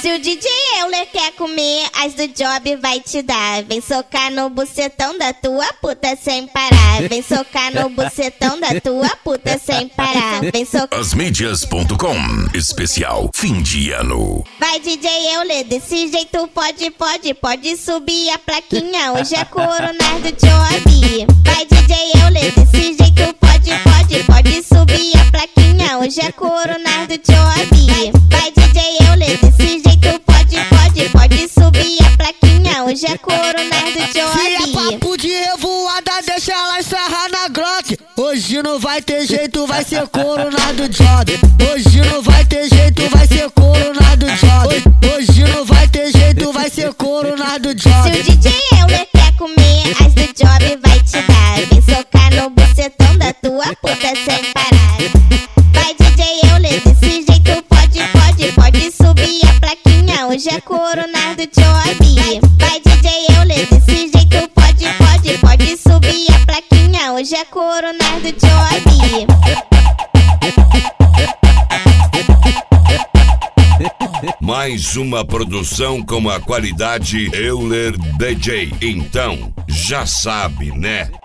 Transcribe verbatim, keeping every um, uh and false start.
Se o D J Euler quer comer, as do Job vai te dar. Vem socar no bucetão da tua puta sem parar. Vem socar no bucetão da tua puta sem parar. Vem socar. Asmídias ponto com, especial fim de ano. Vai D J Euler, desse jeito pode, pode, pode subir a plaquinha. Hoje é coronar do Job. Vai D J Euler, desse jeito pode, pode, pode subir a plaquinha. Hoje é coronar do Job. Vai D J Euler, desse jeito pode, pode, pode subir a plaquinha. Hoje é coronar do Job. Se é papo de revoada, deixa ela sarrar na Glock. Hoje não vai ter jeito, vai ser coronar do Job. Hoje não vai ter jeito, vai ser coronar do Job. Hoje não vai ter jeito, vai ser coronar do Job. Se o D J Euler quer comer, as do Job vai te dar. Vem socar no bucetão da tua puta sem parar. Vai D J Euler, desse jeito pode, pode, pode subir a plaquinha. Hoje é coronar do Job. Vai D J Euler, desse jeito pode, pode, pode subir a plaquinha. Hoje é coronar do Job. Mais uma produção com a qualidade Euler D J. Então, já sabe, né?